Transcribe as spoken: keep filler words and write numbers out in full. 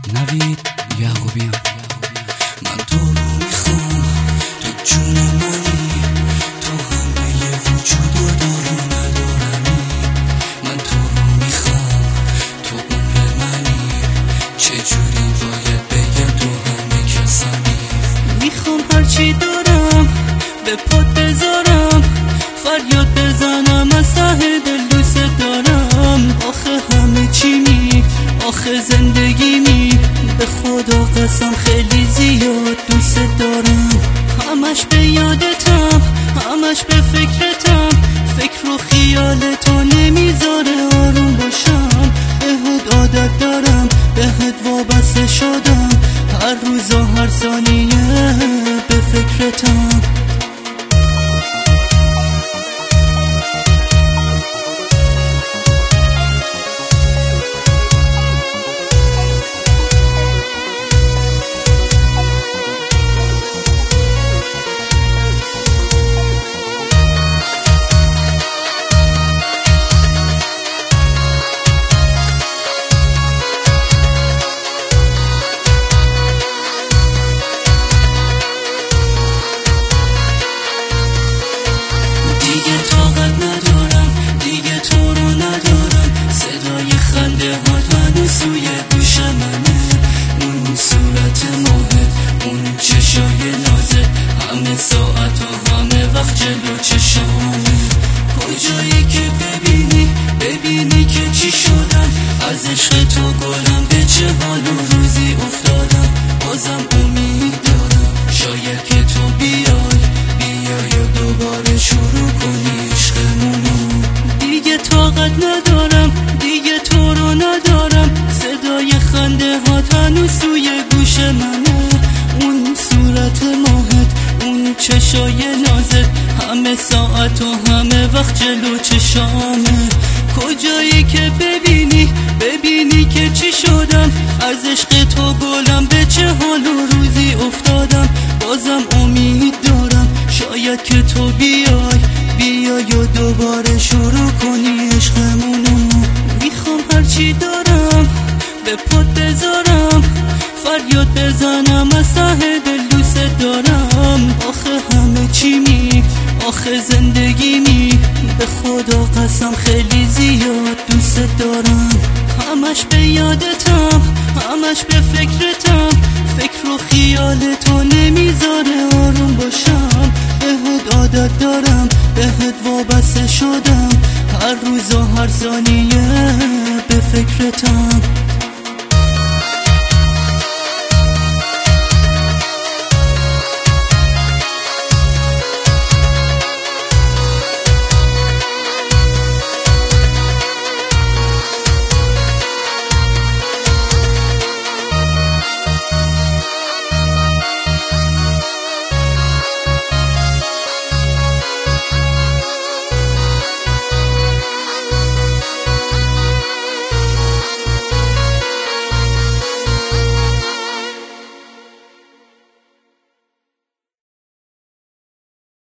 نوید یعقوبیان. من تو رو میخوام، تو جون منی، تو همه وجود و دارو ندارمی. من تو رو میخوام، تو عمر منی، چجوری باید بگم تو همه کسمی. میخوام هرچی دارم به پات بذارم، فریاد بزنم از ته دل دوست دارم. آخه همه چی می، آخه زندگی می، به خدا قسم خیلی زیاد دوست دارم. همش به یادتم، همش به فکرتم، فکر و خیال تو نمیذاره آروم باشم. بهت عادت دارم، بهت وابسته شدم، هر روز و هر ثانیه به فکرتم. دیگه طاقت ندارم، دیگه تو رو ندارم. صدای خنده هات هنوز سوی گوش منه، اون صورت ماهت، اون چشای نازت، همه ساعت و همه وقت جلو چشامه. کجایی که ببینی، ببینی که چی شدم، از عشق تو گلم به چه حال و روزی افتادم. بازم امید دارم، شاید که تو بیای، بیای و دوباره شروع کنی عشقمونو. دیگه طاقت ندارم، دیگه تو رو ندارم. صدای خنده هات هنوز سوی گوش منه، اون صورت ماهت، اون چشای نازت، همه ساعت و همه وقت جلو چشامه. کجایی که ببینی، ببینی که چی شدم، از عشق تو گلم به چه حال و روزی افتادم. بازم امید دارم، شاید که تو بیای، بیای و دوباره شروع کنی عشقمونو. میخوام هرچی دارم به پات بذارم، فریاد بزنم از ته دل دوست دارم. آخه همه چی می، آخه زندگی می، به خدا قسم خیلی زیاد دوست دارم. همش به یادتم، همش به فکرتم، فکر و خیال تو نمیذاره آروم باشم. بهت عادت دارم، بهت وابسته شدم، هر روز و هر ثانیه به فکرتم.